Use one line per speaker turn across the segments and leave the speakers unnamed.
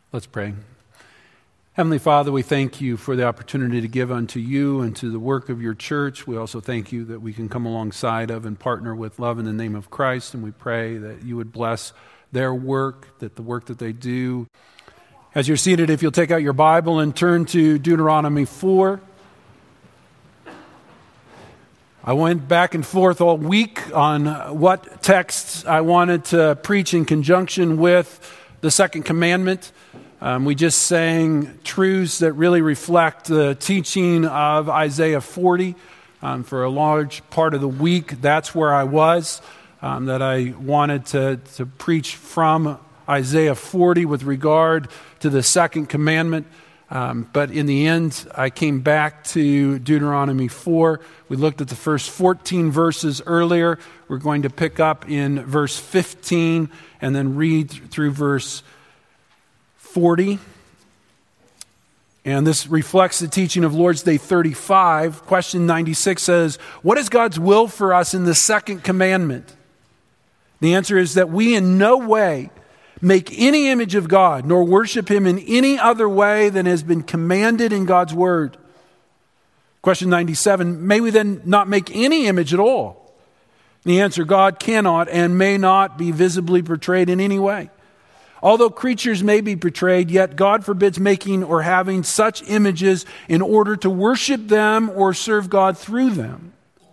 Let's pray. Heavenly Father, we thank you for the opportunity to give unto you and to the work of your church. We also thank you that we can come alongside of and partner with Love in the Name of Christ, and we pray that you would bless their work, that the work that they do. As you're seated, if you'll take out your Bible and turn to Deuteronomy 4. I went back and forth all week on what texts I wanted to preach in conjunction with the second commandment. We just sang truths that really reflect the teaching of Isaiah 40. For a large part of the week, that's where I was, that I wanted to preach from Isaiah 40 with regard to the second commandment. But in the end, I came back to Deuteronomy 4. We looked at the first 14 verses earlier. We're going to pick up in verse 15 and then read through verse 40. And this reflects the teaching of Lord's Day 35. Question 96 says, what is God's will for us in the second commandment? The answer is that we in no way make any image of God, nor worship him in any other way than has been commanded in God's word. Question 97, may we then not make any image at all? The answer, God cannot and may not be visibly portrayed in any way. Although creatures may be portrayed, yet God forbids making or having such images in order to worship them or serve God through them.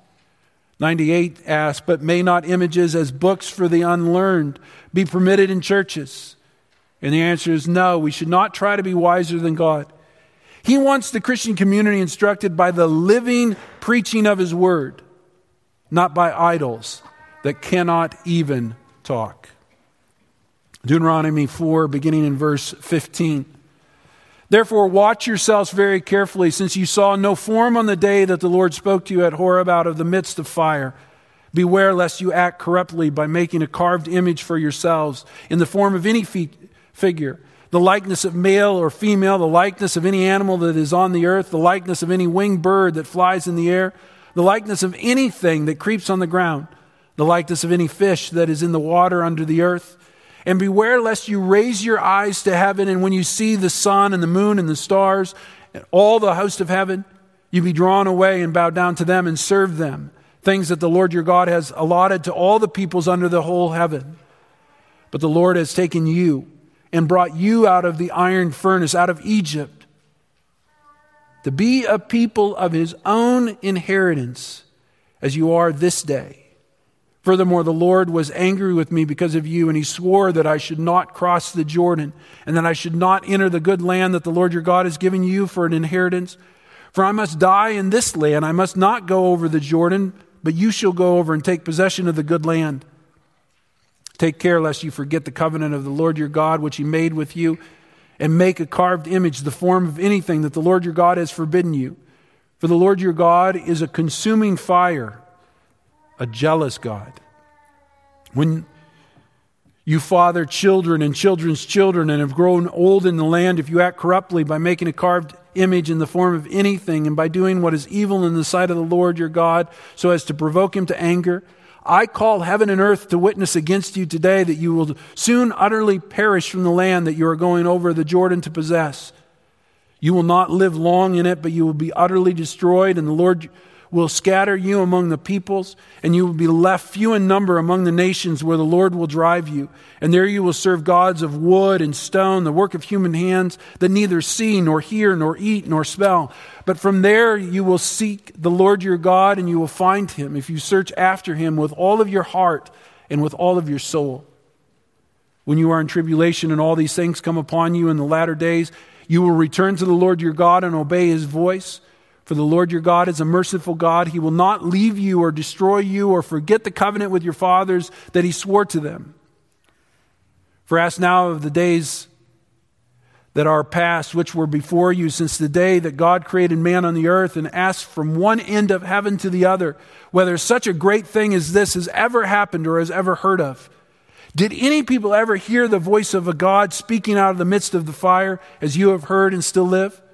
98 asks, but may not images as books for the unlearned be permitted in churches? And the answer is no, we should not try to be wiser than God. He wants the Christian community instructed by the living preaching of his word, not by idols that cannot even talk. Deuteronomy 4, beginning in verse 15. Therefore, watch yourselves very carefully, since you saw no form on the day that the Lord spoke to you at Horeb out of the midst of fire. Beware lest you act corruptly by making a carved image for yourselves in the form of any figure, the likeness of male or female, the likeness of any animal that is on the earth, the likeness of any winged bird that flies in the air, the likeness of anything that creeps on the ground, the likeness of any fish that is in the water under the earth. And beware lest you raise your eyes to heaven, and when you see the sun and the moon and the stars and all the host of heaven, you be drawn away and bow down to them and serve them, things that the Lord your God has allotted to all the peoples under the whole heaven. But the Lord has taken you and brought you out of the iron furnace, out of Egypt, to be a people of his own inheritance, as you are this day. Furthermore, the Lord was angry with me because of you, and he swore that I should not cross the Jordan, and that I should not enter the good land that the Lord your God has given you for an inheritance. For I must die in this land. I must not go over the Jordan, but you shall go over and take possession of the good land. Take care lest you forget the covenant of the Lord your God, which he made with you, and make a carved image, the form of anything that the Lord your God has forbidden you. For the Lord your God is a consuming fire, a jealous God. When you father children and children's children and have grown old in the land, if you act corruptly by making a carved image in the form of anything and by doing what is evil in the sight of the Lord your God so as to provoke him to anger, I call heaven and earth to witness against you today that you will soon utterly perish from the land that you are going over the Jordan to possess. You will not live long in it, but you will be utterly destroyed, and the Lord will scatter you among the peoples, and you will be left few in number among the nations where the Lord will drive you. And there you will serve gods of wood and stone, the work of human hands, that neither see, nor hear, nor eat, nor smell. But from there you will seek the Lord your God, and you will find him, if you search after him with all of your heart and with all of your soul. When you are in tribulation and all these things come upon you in the latter days, you will return to the Lord your God and obey his voice. For the Lord your God is a merciful God. He will not leave you or destroy you or forget the covenant with your fathers that he swore to them. For ask now of the days that are past, which were before you, since the day that God created man on the earth, and ask from one end of heaven to the other, whether such a great thing as this has ever happened or has ever heard of. Did any people ever hear the voice of a God speaking out of the midst of the fire, as you have heard and still live?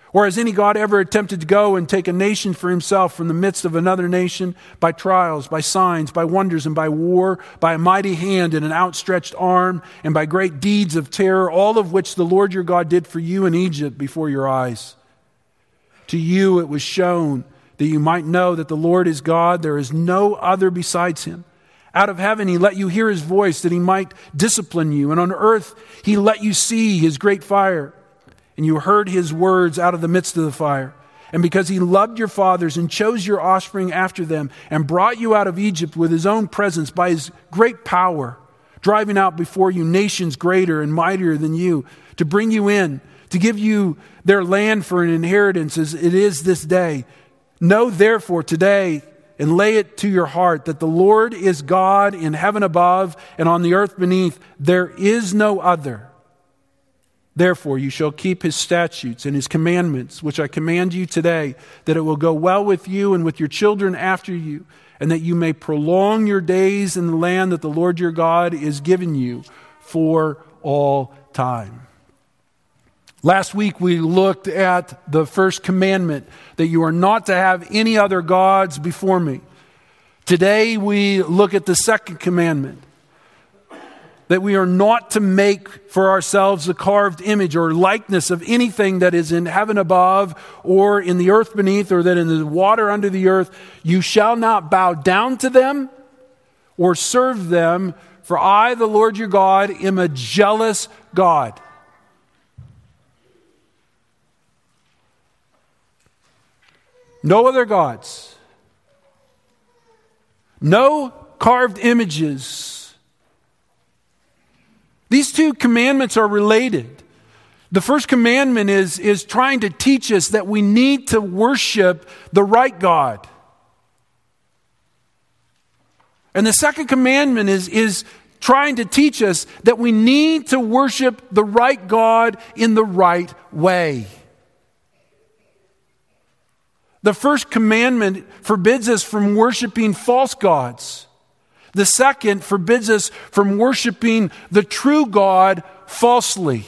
Or has any God ever attempted to go and take a nation for himself from the midst of another nation by trials, by signs, by wonders, and by war, by a mighty hand and an outstretched arm, and by great deeds of terror, all of which the Lord your God did for you in Egypt before your eyes? To you it was shown that you might know that the Lord is God, there is no other besides him. Out of heaven he let you hear his voice that he might discipline you, and on earth he let you see his great fire. And you heard his words out of the midst of the fire. And because he loved your fathers and chose your offspring after them and brought you out of Egypt with his own presence by his great power, driving out before you nations greater and mightier than you, to bring you in, to give you their land for an inheritance as it is this day. Know therefore today and lay it to your heart that the Lord is God in heaven above and on the earth beneath. There is no other. Therefore, you shall keep his statutes and his commandments, which I command you today, that it will go well with you and with your children after you, and that you may prolong your days in the land that the Lord your God is giving you for all time. Last week, we looked at the first commandment, that you are not to have any other gods before me. Today, we look at the second commandment, that we are not to make for ourselves a carved image or likeness of anything that is in heaven above or in the earth beneath or that in the water under the earth. You shall not bow down to them or serve them, for I, the Lord your God, am a jealous God. No other gods. No carved images. These two commandments are related. The first commandment is trying to teach us that we need to worship the right God. And the second commandment is trying to teach us that we need to worship the right God in the right way. The first commandment forbids us from worshiping false gods. The second forbids us from worshiping the true God falsely.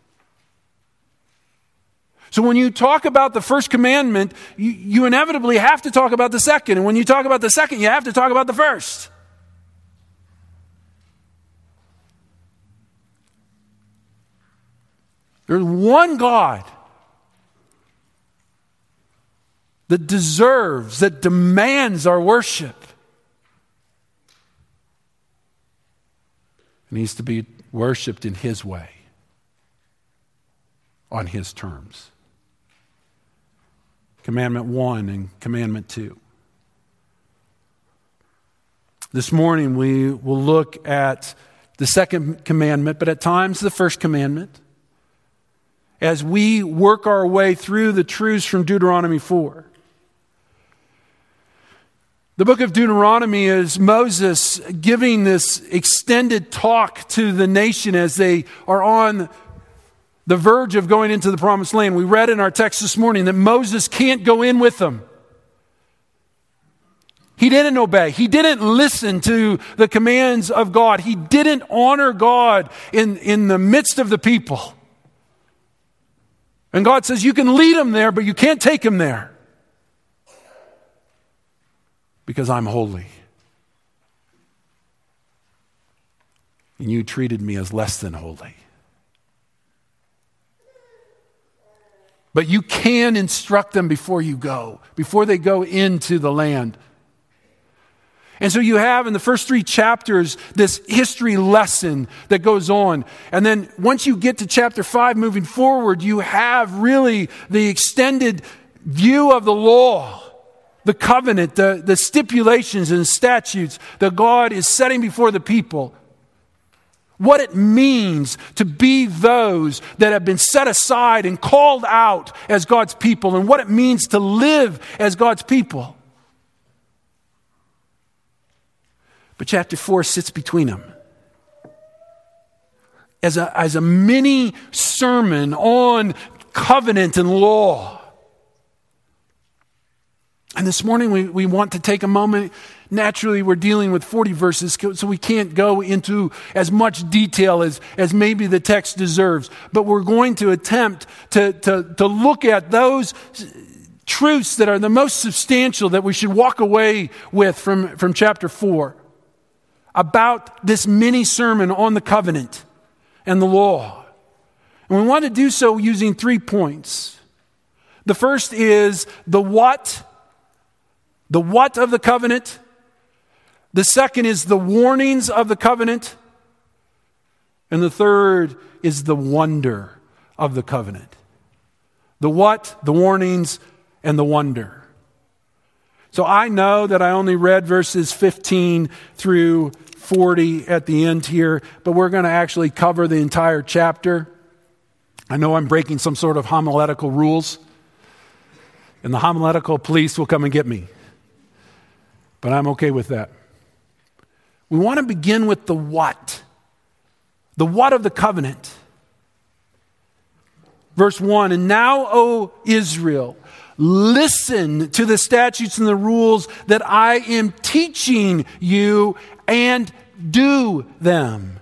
So when you talk about the first commandment, you inevitably have to talk about the second. And when you talk about the second, you have to talk about the first. There's one God that deserves, that demands our worship. It needs to be worshiped in his way, on his terms. Commandment 1 and Commandment 2. This morning we will look at the second commandment, but at times the first commandment, as we work our way through the truths from Deuteronomy 4. The book of Deuteronomy is Moses giving this extended talk to the nation as they are on the verge of going into the promised land. We read in our text this morning that Moses can't go in with them. He didn't obey. He didn't listen to the commands of God. He didn't honor God in the midst of the people. And God says, you can lead them there, but you can't take them there. Because I'm holy. And you treated me as less than holy. But you can instruct them before you go, before they go into the land. And so you have in the first 3 chapters this history lesson that goes on. And then once you get to chapter 5 moving forward, you have really the extended view of the law. The covenant, the stipulations and statutes that God is setting before the people. What it means to be those that have been set aside and called out as God's people. And what it means to live as God's people. But chapter 4 sits between them. As a mini sermon on covenant and law. And this morning we want to take a moment. Naturally, we're dealing with 40 verses, so we can't go into as much detail as maybe the text deserves. But we're going to attempt to look at those truths that are the most substantial that we should walk away with from chapter 4 about this mini sermon on the covenant and the law. And we want to do so using 3 points. The first is the what of the covenant. The second is the warnings of the covenant. And the third is the wonder of the covenant. The what, the warnings, and the wonder. So I know that I only read verses 15 through 40 at the end here, but we're going to actually cover the entire chapter. I know I'm breaking some sort of homiletical rules, and the homiletical police will come and get me. But I'm okay with that. We want to begin with the what. The what of the covenant. Verse 1, and now, O Israel, listen to the statutes and the rules that I am teaching you and do them.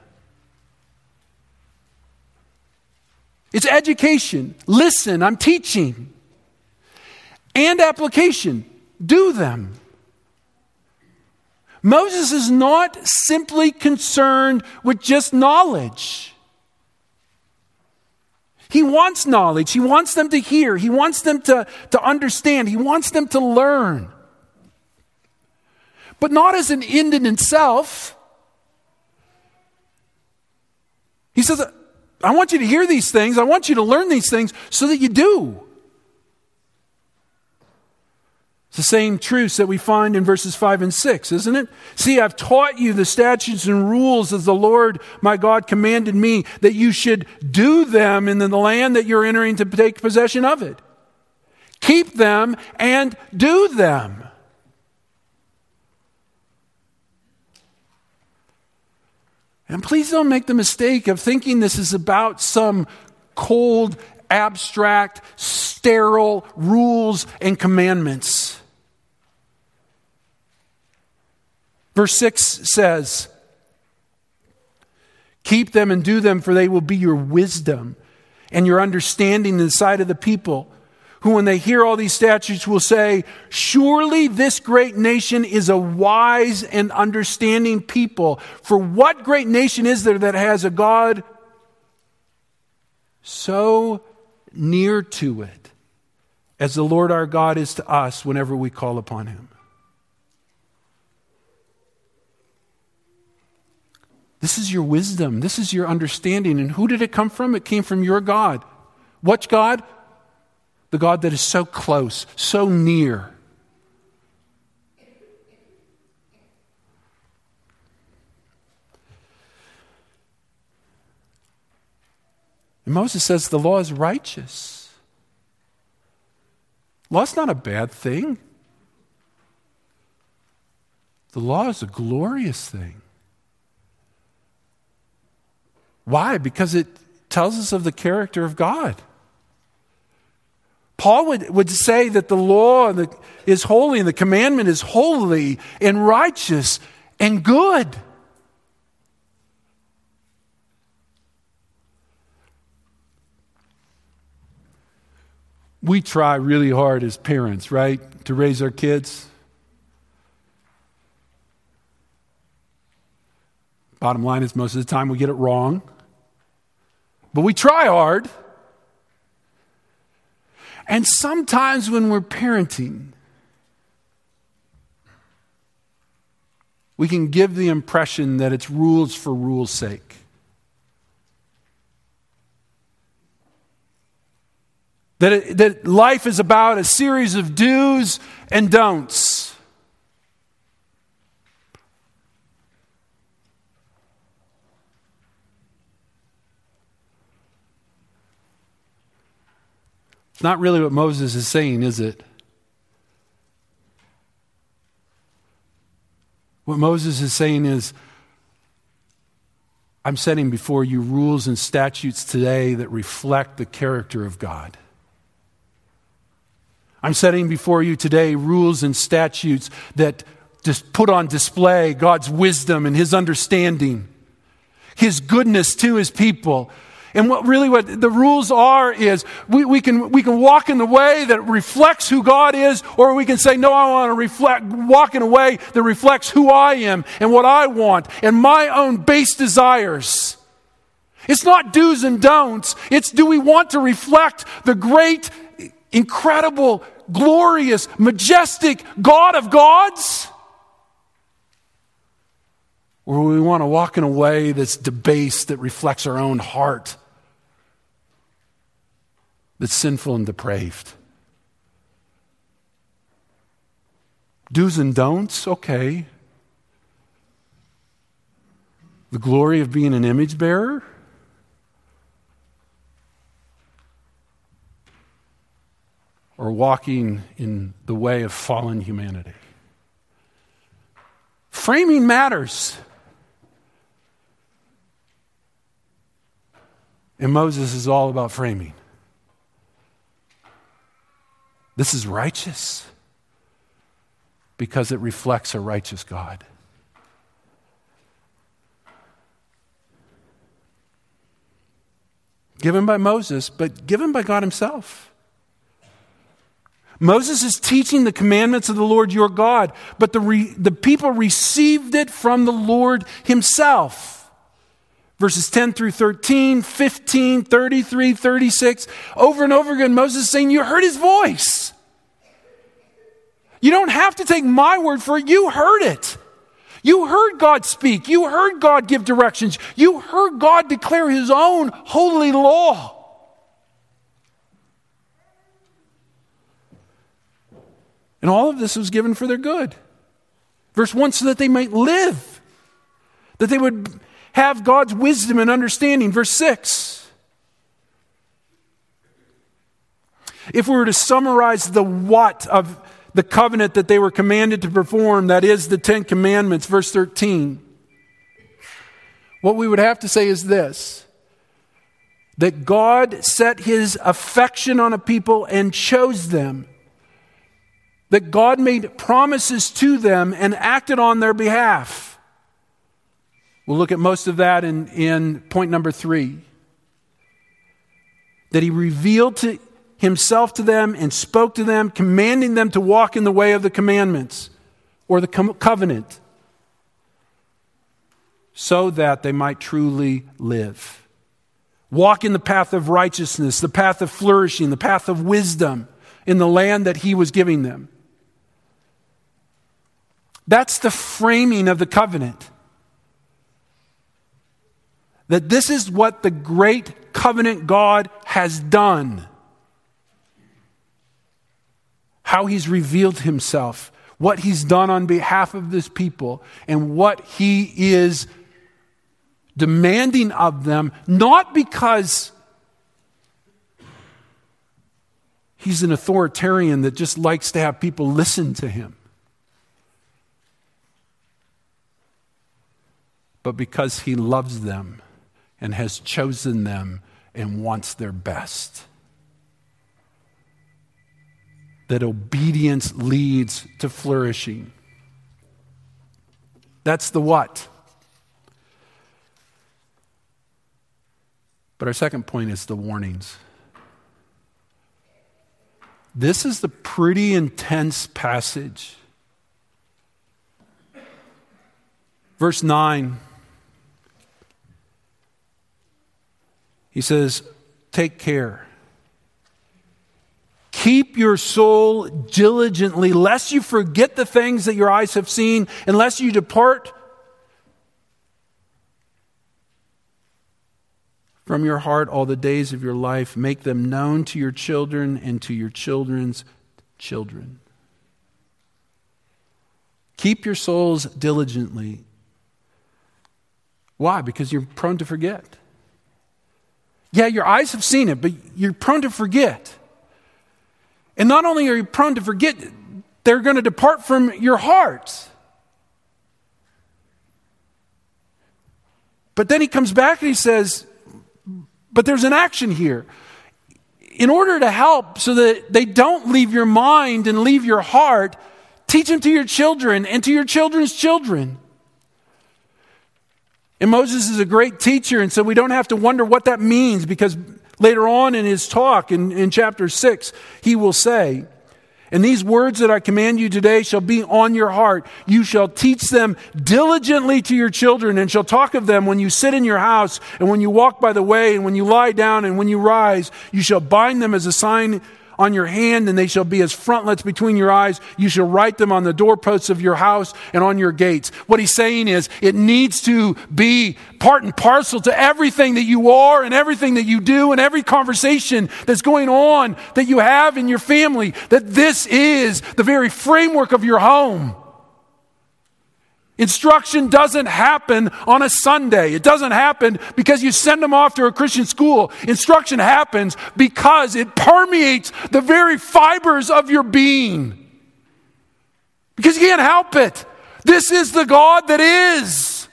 It's education. Listen, I'm teaching. And application. Do them. Moses is not simply concerned with just knowledge. He wants knowledge. He wants them to hear. He wants them to understand. He wants them to learn. But not as an end in itself. He says, I want you to hear these things. I want you to learn these things so that you do. It's the same truths that we find in verses 5 and 6, isn't it? See, I've taught you the statutes and rules as the Lord my God commanded me, that you should do them in the land that you're entering to take possession of it. Keep them and do them. And please don't make the mistake of thinking this is about some cold, abstract, sterile rules and commandments. Verse 6 says, keep them and do them, for they will be your wisdom and your understanding in the sight of the people, who when they hear all these statutes will say, surely this great nation is a wise and understanding people. For what great nation is there that has a God so near to it as the Lord our God is to us whenever we call upon him? This is your wisdom. This is your understanding. And who did it come from? It came from your God. What God? The God that is so close, so near. And Moses says the law is righteous. Law's not a bad thing. The law is a glorious thing. Why? Because it tells us of the character of God. Paul would say that the law is holy and the commandment is holy and righteous and good. We try really hard as parents, right, to raise our kids. Bottom line is most of the time we get it wrong. But we try hard. And sometimes when we're parenting, we can give the impression that it's rules for rules' sake. That life is about a series of do's and don'ts. It's not really what Moses is saying, is it? What Moses is saying is, I'm setting before you rules and statutes today that reflect the character of God. I'm setting before you today rules and statutes that just put on display God's wisdom and His understanding, His goodness to His people. And what the rules are is we can walk in the way that reflects who God is, or we can say, no, I want to walk in a way that reflects who I am and what I want and my own base desires. It's not do's and don'ts. It's, do we want to reflect the great, incredible, glorious, majestic God of gods? Or we want to walk in a way that's debased, that reflects our own heart, that's sinful and depraved? Do's and don'ts, okay. The glory of being an image bearer? Or walking in the way of fallen humanity? Framing matters. And Moses is all about framing. This is righteous because it reflects a righteous God. Given by Moses, but given by God Himself. Moses is teaching the commandments of the Lord your God, but the people received it from the Lord Himself. Verses 10 through 13, 15, 33, 36. Over and over again, Moses is saying, you heard His voice. You don't have to take my word for it. You heard it. You heard God speak. You heard God give directions. You heard God declare His own holy law. And all of this was given for their good. Verse 1, so that they might live. That they would have God's wisdom and understanding. Verse 6. If we were to summarize the what of the covenant that they were commanded to perform, that is the 10 Commandments, verse 13, what we would have to say is this: that God set His affection on a people and chose them. That God made promises to them and acted on their behalf. We'll look at most of that in point number 3. That He revealed Himself to them and spoke to them, commanding them to walk in the way of the commandments or the covenant, so that they might truly live. Walk in the path of righteousness, the path of flourishing, the path of wisdom in the land that He was giving them. That's the framing of the covenant. That this is what the great covenant God has done. How He's revealed Himself, what He's done on behalf of this people, and what He is demanding of them, not because He's an authoritarian that just likes to have people listen to Him, but because He loves them and has chosen them and wants their best. That obedience leads to flourishing. That's the what. But our second point is the warnings. This is the pretty intense passage. Verse 9. He says, take care. Keep your soul diligently, lest you forget the things that your eyes have seen, and lest you depart from your heart all the days of your life. Make them known to your children and to your children's children. Keep your souls diligently. Why? Because you're prone to forget. Yeah, your eyes have seen it, but you're prone to forget. And not only are you prone to forget, they're going to depart from your heart. But then he comes back and he says, but there's an action here. in order to help so that they don't leave your mind and leave your heart, teach them to your children and to your children's children. And Moses is a great teacher, and so we don't have to wonder what that means, because later on in his talk in chapter 6, he will say, "And these words that I command you today shall be on your heart. You shall teach them diligently to your children, and shall talk of them when you sit in your house, and when you walk by the way, and when you lie down, and when you rise. You shall bind them as a sign on your hand, and they shall be as frontlets between your eyes. You shall write them on the doorposts of your house and on your gates." What he's saying is, it needs to be part and parcel to everything that you are and everything that you do and every conversation that's going on that you have in your family, that this is the very framework of your home. Instruction doesn't happen on a Sunday. It doesn't happen because you send them off to a Christian school. Instruction happens because it permeates the very fibers of your being. Because you can't help it. This is the God that is.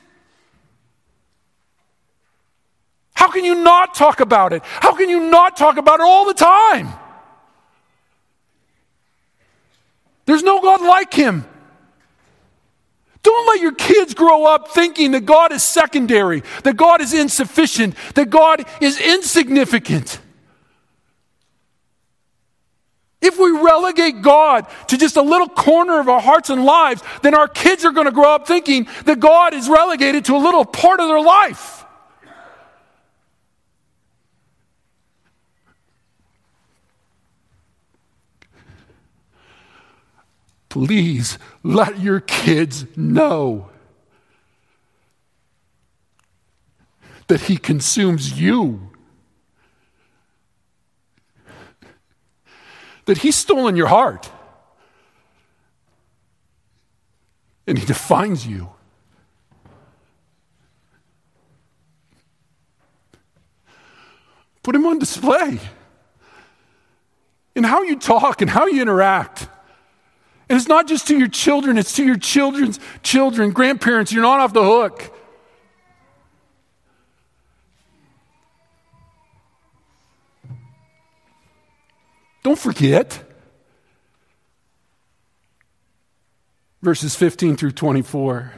How can you not talk about it? How can you not talk about it all the time? There's no God like him. Don't let your kids grow up thinking that God is secondary, that God is insufficient, that God is insignificant. If we relegate God to just a little corner of our hearts and lives, then our kids are going to grow up thinking that God is relegated to a little part of their life. Please let your kids know that he consumes you. That he's stolen your heart. And he defines you. Put him on display in how you talk and how you interact. And it's not just to your children, it's to your children's children, grandparents. You're not off the hook. Don't forget. Verses 15 through 24.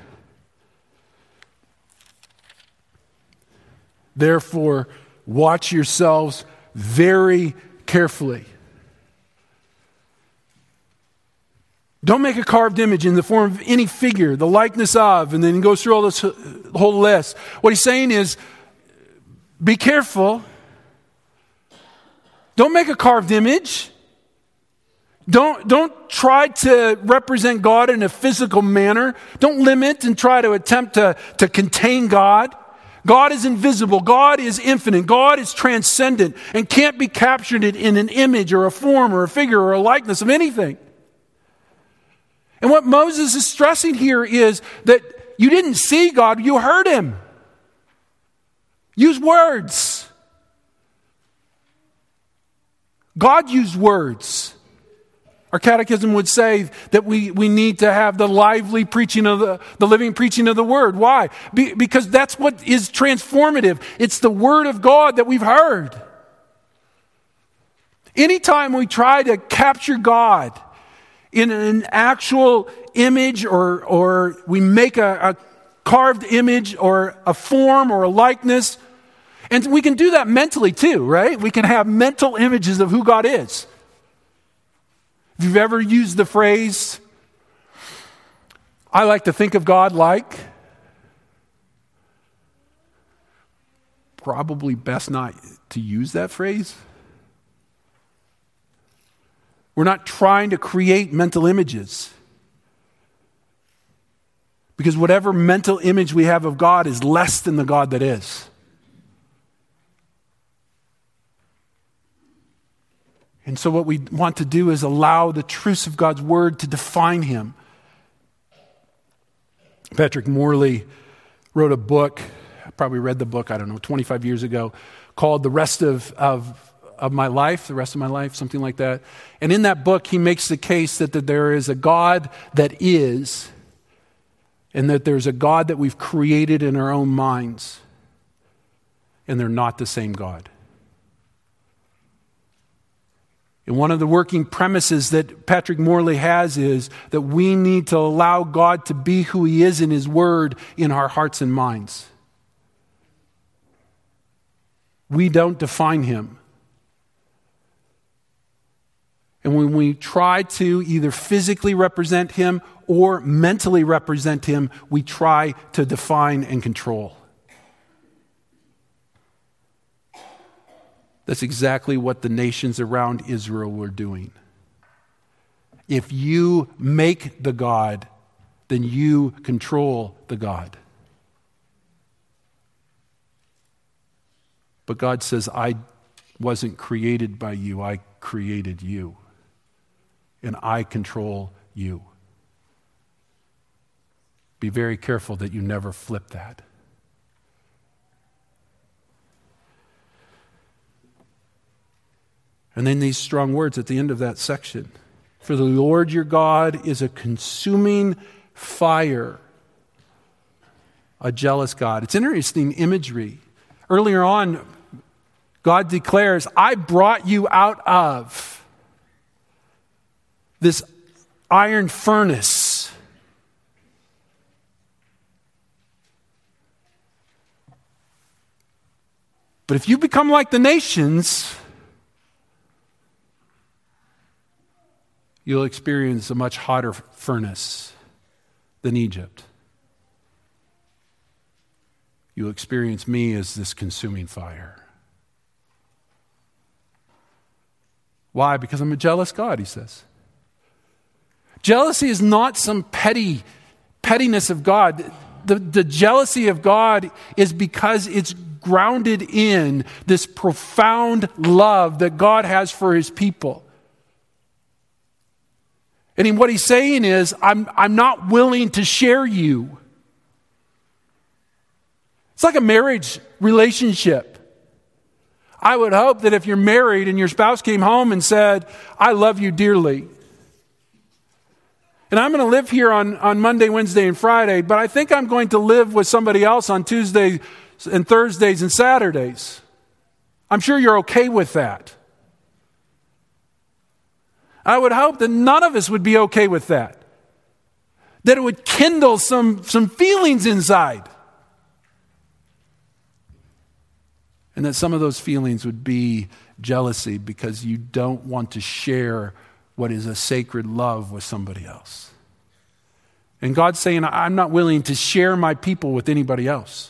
Therefore, watch yourselves very carefully. Don't make a carved image in the form of any figure, the likeness of, and then he goes through all this whole list. What he's saying is, be careful. Don't make a carved image. Don't try to represent God in a physical manner. Don't limit and try to attempt to contain God. God is invisible. God is infinite. God is transcendent and can't be captured in an image or a form or a figure or a likeness of anything. And what Moses is stressing here is that you didn't see God, you heard him. Use words. God used words. Our catechism would say that we need to have the lively preaching of the living preaching of the word. Why? Because that's what is transformative. It's the word of God that we've heard. Anytime we try to capture God in an actual image or we make a carved image or a form or a likeness, and we can do that mentally too, right? We can have mental images of who God is. If you've ever used the phrase, I like to think of God like, probably best not to use that phrase. We're not trying to create mental images. Because whatever mental image we have of God is less than the God that is. And so what we want to do is allow the truths of God's word to define him. Patrick Morley wrote a book, I probably read the book, 25 years ago, called The Rest of My Life, something like that. And in that book, he makes the case that there is a God that is, and that there's a God that we've created in our own minds, and they're not the same God. And one of the working premises that Patrick Morley has is that we need to allow God to be who He is in His Word in our hearts and minds. We don't define Him. And when we try to either physically represent Him or mentally represent Him, we try to define and control. That's exactly what the nations around Israel were doing. If you make the God, then you control the God. But God says, I wasn't created by you, I created you. And I control you. Be very careful that you never flip that. And then these strong words at the end of that section. For the Lord your God is a consuming fire, a jealous God. It's interesting imagery. Earlier on, God declares, I brought you out of this iron furnace. But if you become like the nations, you'll experience a much hotter furnace than Egypt. You'll experience me as this consuming fire. Why? Because I'm a jealous God, he says. Jealousy is not some pettiness of God. The jealousy of God is because it's grounded in this profound love that God has for His people. And what He's saying is, I'm not willing to share you. It's like a marriage relationship. I would hope that if you're married and your spouse came home and said, I love you dearly, and I'm going to live here on Monday, Wednesday, and Friday, but I think I'm going to live with somebody else on Tuesdays and Thursdays and Saturdays. I'm sure you're okay with that. I would hope that none of us would be okay with that. That it would kindle some feelings inside. And that some of those feelings would be jealousy because you don't want to share what is a sacred love with somebody else. And God's saying, I'm not willing to share my people with anybody else.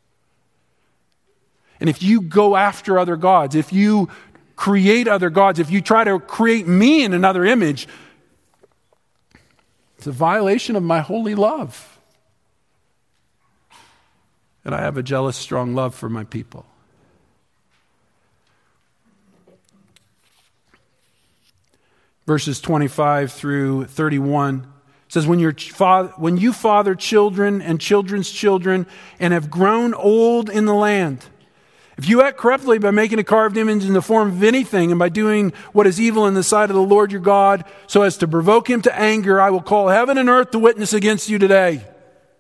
And if you go after other gods, if you create other gods, if you try to create me in another image, it's a violation of my holy love. And I have a jealous, strong love for my people. Verses 25 through 31 says, when you father children and children's children and have grown old in the land, if you act corruptly by making a carved image in the form of anything and by doing what is evil in the sight of the Lord your God so as to provoke Him to anger, I will call heaven and earth to witness against you today. A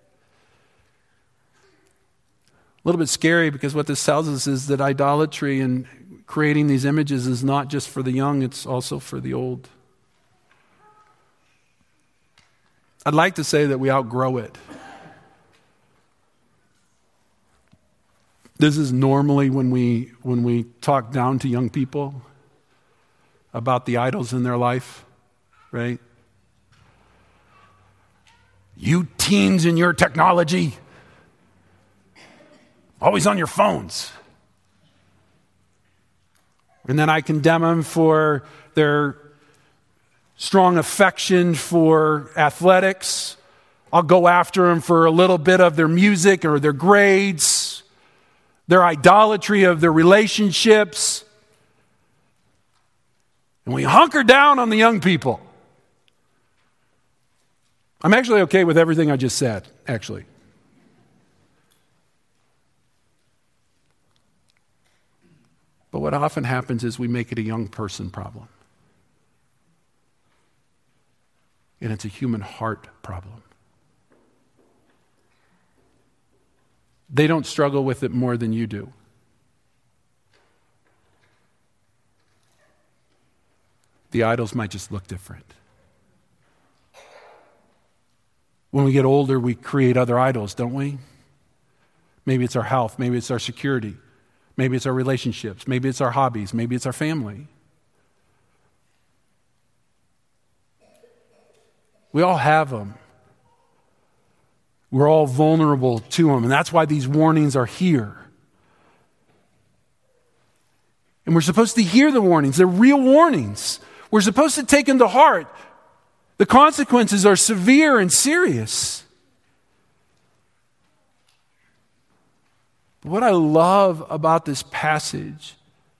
little bit scary because what this tells us is that idolatry and creating these images is not just for the young, it's also for the old. I'd like to say that we outgrow it. This is normally when we talk down to young people about the idols in their life, right? You teens and your technology, always on your phones. And then I condemn them for their strong affection for athletics. I'll go after them for a little bit of their music or their grades, their idolatry of their relationships. And we hunker down on the young people. I'm actually okay with everything I just said, actually. But what often happens is we make it a young person problem. And it's a human heart problem. They don't struggle with it more than you do. The idols might just look different. When we get older, we create other idols, don't we? Maybe it's our health. Maybe it's our security. Maybe it's our relationships. Maybe it's our hobbies. Maybe it's our family. We all have them. We're all vulnerable to them. And that's why these warnings are here. And we're supposed to hear the warnings. They're real warnings. We're supposed to take them to heart. The consequences are severe and serious. What I love about this passage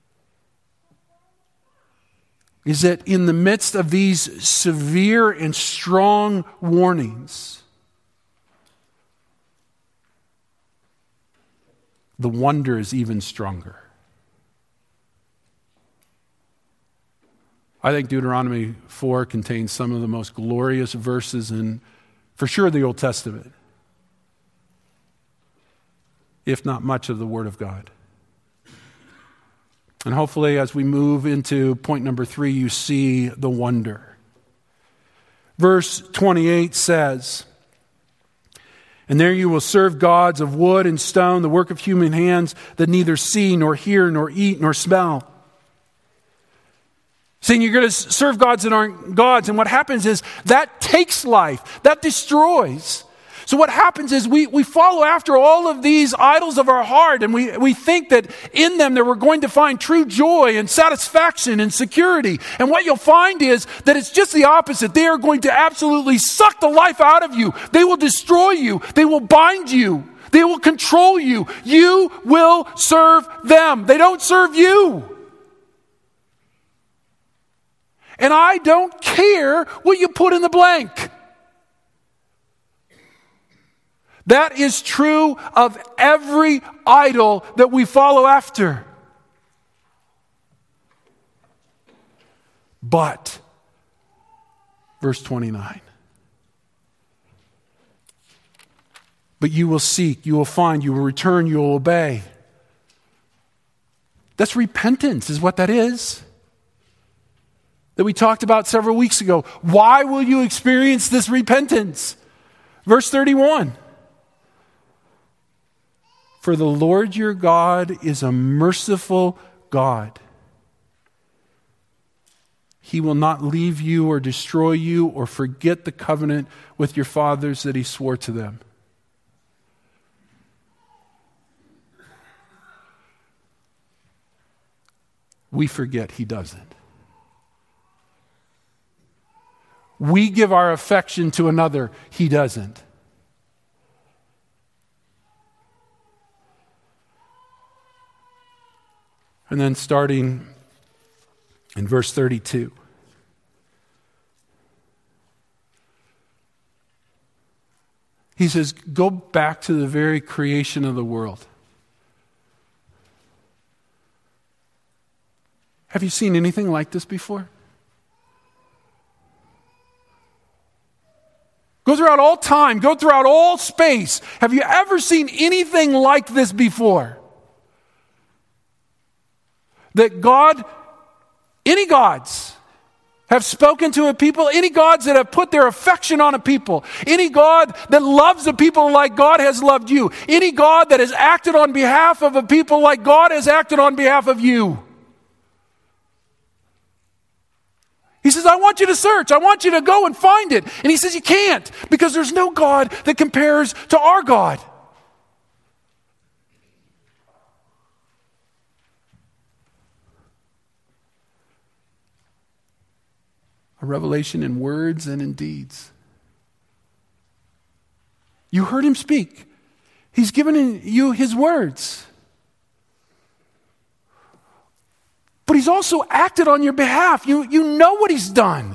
is that in the midst of these severe and strong warnings, the wonder is even stronger. I think Deuteronomy 4 contains some of the most glorious verses in, for sure, the Old Testament, if not much of the Word of God. And hopefully, as we move into point number 3, you see the wonder. Verse 28 says, "And there you will serve gods of wood and stone, the work of human hands, that neither see, nor hear, nor eat, nor smell." Saying you're going to serve gods that aren't gods. And what happens is that takes life. That destroys. So what happens is we follow after all of these idols of our heart, and we think that in them that we're going to find true joy and satisfaction and security. And what you'll find is that it's just the opposite. They are going to absolutely suck the life out of you. They will destroy you. They will bind you. They will control you. You will serve them. They don't serve you. And I don't care what you put in the blank. That is true of every idol that we follow after. But, verse 29, "But you will seek, you will find, you will return, you will obey." That's repentance, is what that is. That we talked about several weeks ago. Why will you experience this repentance? Verse 31. "For the Lord your God is a merciful God. He will not leave you or destroy you or forget the covenant with your fathers that he swore to them." We forget, he doesn't. We give our affection to another, he doesn't. And then starting in verse 32. He says, go back to the very creation of the world. Have you seen anything like this before? Go throughout all time, go throughout all space. Have you ever seen anything like this before? That God, any gods, have spoken to a people, any gods that have put their affection on a people, any God that loves a people like God has loved you, any God that has acted on behalf of a people like God has acted on behalf of you. He says, I want you to search. I want you to go and find it. And he says, you can't, because there's no God that compares to our God. A revelation in words and in deeds. You heard him speak. He's given you his words. But he's also acted on your behalf. You know what he's done.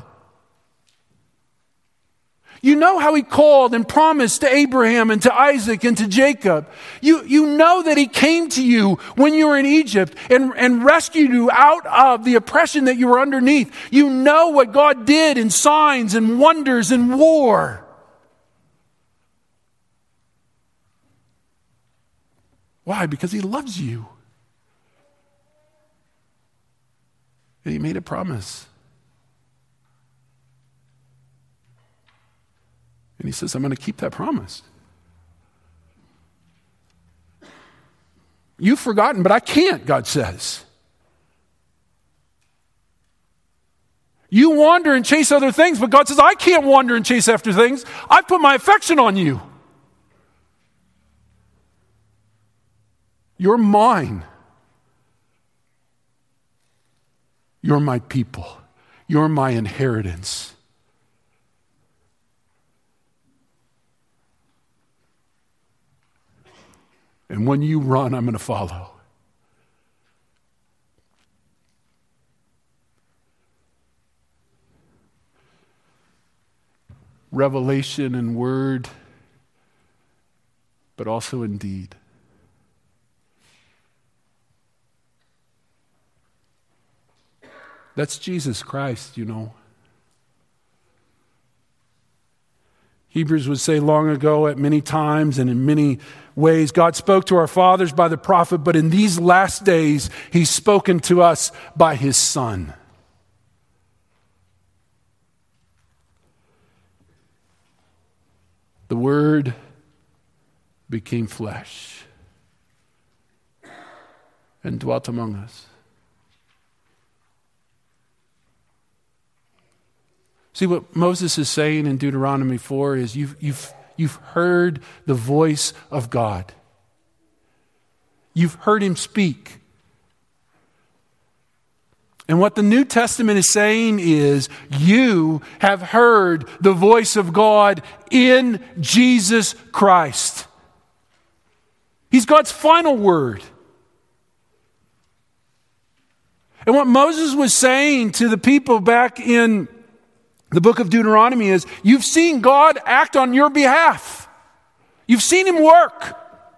You know how he called and promised to Abraham and to Isaac and to Jacob. You know that he came to you when you were in Egypt and rescued you out of the oppression that you were underneath. You know what God did in signs and wonders and war. Why? Because he loves you. And he made a promise. he says, I'm going to keep that promise. You've forgotten, but I can't, God says. You wander and chase other things, but God says, I can't wander and chase after things. I put my affection on you. You're mine. You're my people. You're my inheritance. And when you run, I'm going to follow. Revelation and word, but also in deed. That's Jesus Christ, you know. Hebrews would say long ago, at many times and in many ways, God spoke to our fathers by the prophet, but in these last days, He's spoken to us by His Son. The Word became flesh and dwelt among us. See, what Moses is saying in Deuteronomy 4 is you've heard the voice of God. You've heard Him speak. And what the New Testament is saying is you have heard the voice of God in Jesus Christ. He's God's final word. And what Moses was saying to the people back in the book of Deuteronomy is, you've seen God act on your behalf. You've seen Him work.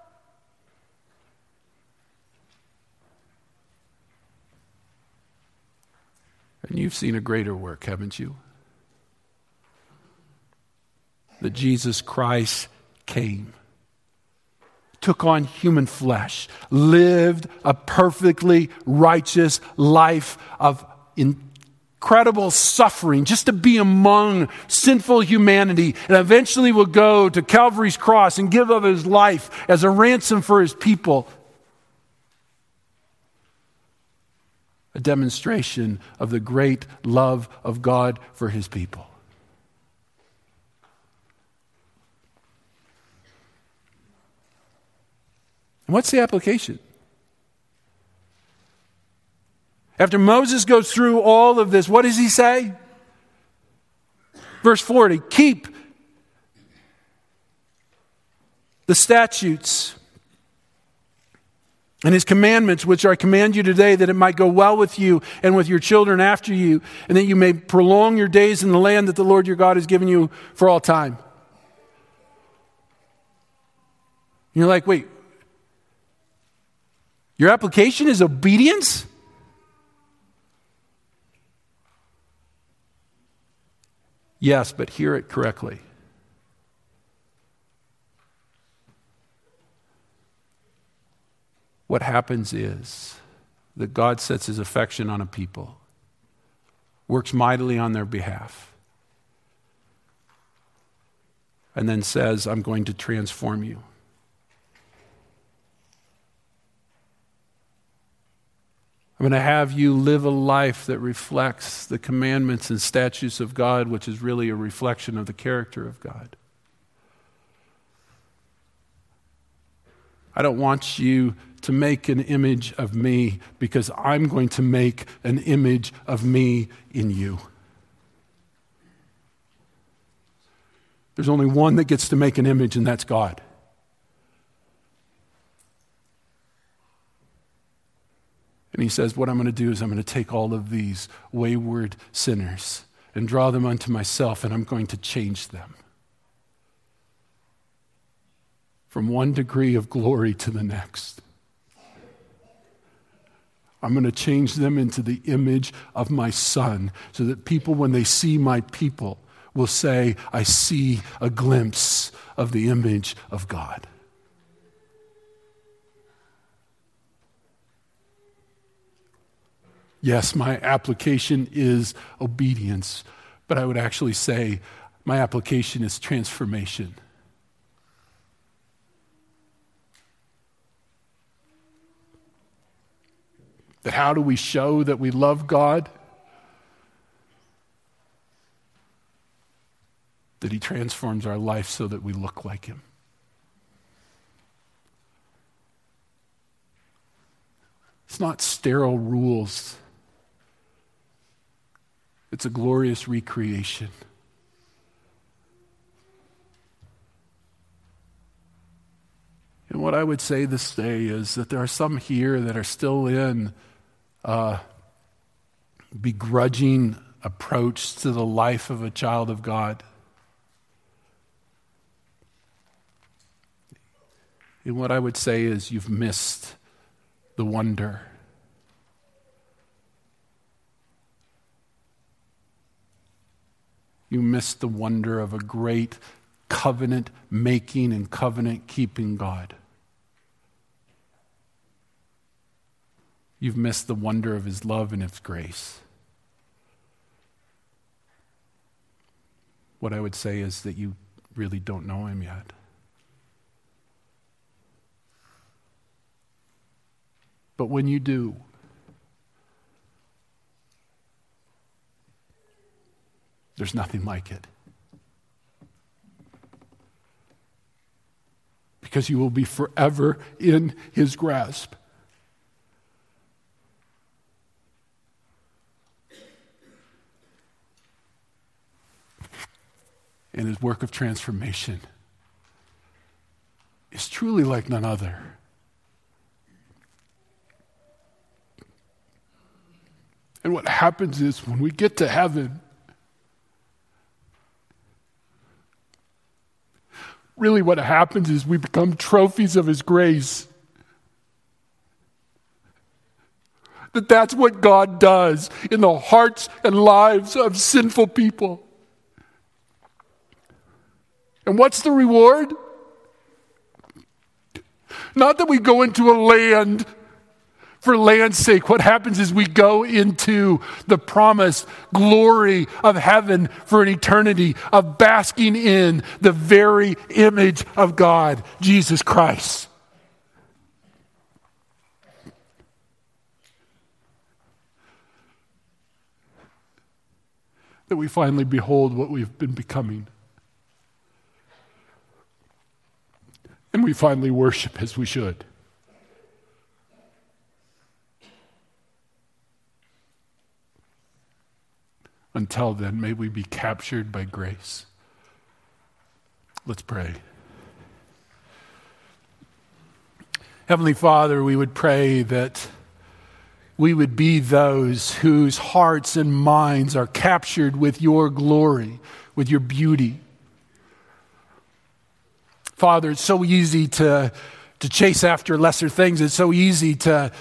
And you've seen a greater work, haven't you? That Jesus Christ came, took on human flesh, lived a perfectly righteous life of incredible suffering just to be among sinful humanity, and eventually will go to Calvary's cross and give up His life as a ransom for His people. A demonstration of the great love of God for His people. And what's the application? After Moses goes through all of this, what does he say? Verse 40, keep the statutes and His commandments, which I command you today, that it might go well with you and with your children after you, and that you may prolong your days in the land that the Lord your God has given you for all time. And you're like, wait, your application is obedience? Yes, but hear it correctly. What happens is that God sets His affection on a people, works mightily on their behalf, and then says, I'm going to transform you. I'm going to have you live a life that reflects the commandments and statutes of God, which is really a reflection of the character of God. I don't want you to make an image of me, because I'm going to make an image of me in you. There's only one that gets to make an image, and that's God. And He says, what I'm going to do is I'm going to take all of these wayward sinners and draw them unto myself, and I'm going to change them from one degree of glory to the next. I'm going to change them into the image of my Son, so that people, when they see my people, will say, I see a glimpse of the image of God. Yes, my application is obedience, but I would actually say My application is transformation. That how do we show that we love God? That He transforms our life so that we look like Him. It's not sterile rules. It's a glorious recreation. And what I would say this day is that there are some here that are still in a begrudging approach to the life of a child of God. And what I would say is you've missed the wonder. You missed the wonder of a great covenant-making and covenant-keeping God. You've missed the wonder of His love and His grace. What I would say is that you really don't know Him yet. But when you do, there's nothing like it. Because you will be forever in His grasp. And His work of transformation is truly like none other. And what happens is when we get to heaven, really what happens is we become trophies of His grace. That's what God does in the hearts and lives of sinful people. And what's the reward? Not that we go into a land for land's sake. What happens is we go into the promised glory of heaven for an eternity of basking in the very image of God, Jesus Christ. That we finally behold what we've been becoming. And we finally worship as we should. Until then, may we be captured by grace. Let's pray. Heavenly Father, we would pray that we would be those whose hearts and minds are captured with your glory, with your beauty. Father, it's so easy to chase after lesser things. It's so easy to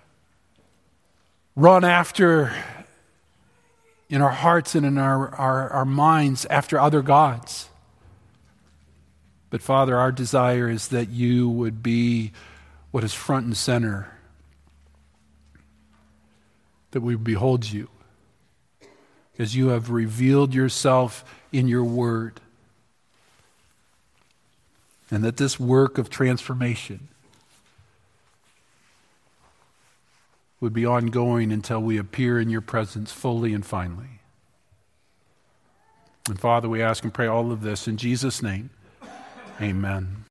run after, in our hearts and in our minds, after other gods. But Father, our desire is that you would be what is front and center, that we behold you, as you have revealed yourself in your word. And that this work of transformation would be ongoing until we appear in your presence fully and finally. And Father, we ask and pray all of this in Jesus' name. Amen.